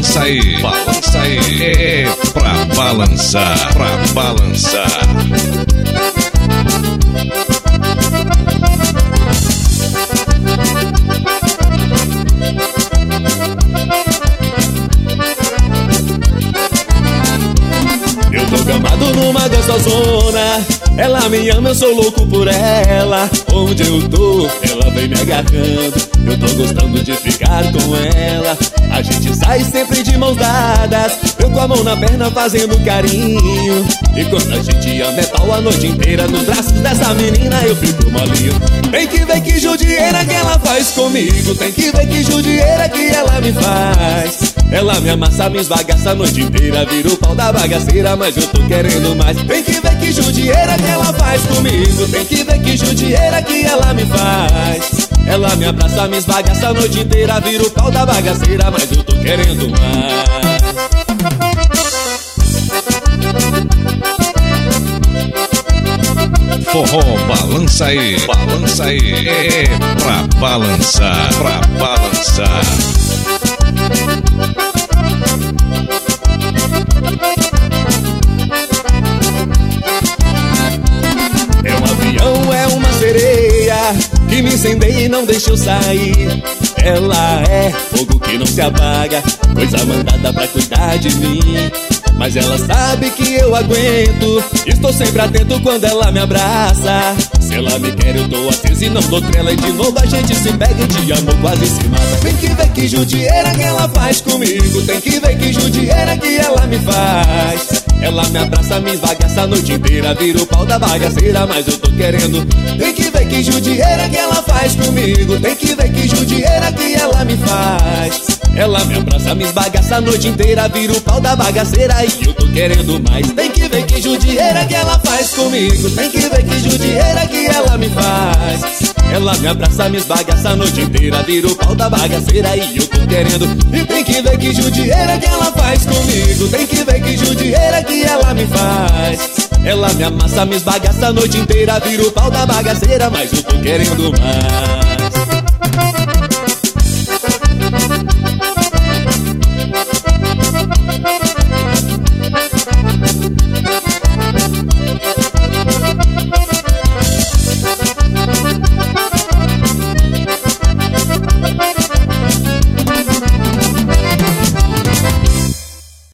balança aí, é pra balançar, pra balançar. Eu tô gamado numa gostosona, ela me ama, eu sou louco por ela. Onde eu tô, ela vem me agarrando, eu tô gostando de ficar com ela. A gente sai sempre de mãos dadas, eu com a mão na perna fazendo carinho. E quando a gente anda é pau a noite inteira, nos braços dessa menina eu fico molinho. Tem que ver que judieira que ela faz comigo, tem que ver que judieira que ela me faz. Ela me amassa, me esbagaça a noite inteira, vira o pau da bagaceira, mas eu tô querendo mais. Tem que ver que judieira que ela faz comigo, tem que ver que judieira que ela me faz. Ela me abraça, me esbagaça a noite inteira, vira o pau da bagaceira, mas eu tô querendo mais. Forró balança aí, é pra balançar, pra balançar. É um avião, é uma sereia que me incendeia e não deixa eu sair. Ela é fogo que não se apaga, coisa mandada pra cuidar de mim. Mas ela sabe que eu aguento, estou sempre atento quando ela me abraça. Se ela me quer eu tô aceso e não dou trela, e de novo a gente se pega e de amor quase se mata. Tem que ver que judieira que ela faz comigo, tem que ver que judieira que ela me faz. Ela me abraça, me esbagaça a noite inteira, vira o pau da bagaceira, mas eu tô querendo. Tem que ver que judieira que ela faz comigo, tem que ver que judieira que ela me faz. Ela me abraça, me esbagaça a noite inteira, vira o pau da bagaceira e eu tô querendo mais. Tem que ver que judieira que ela faz comigo, tem que ver que judieira que ela me faz. Ela me abraça, me esbagaça a noite inteira, vira o pau da bagaceira e eu tô querendo. E tem que ver que judieira que ela faz comigo, tem que ver que judieira que ela me faz. Ela me amassa, me esbagaça a noite inteira, vira o pau da bagaceira, mas eu tô querendo mais.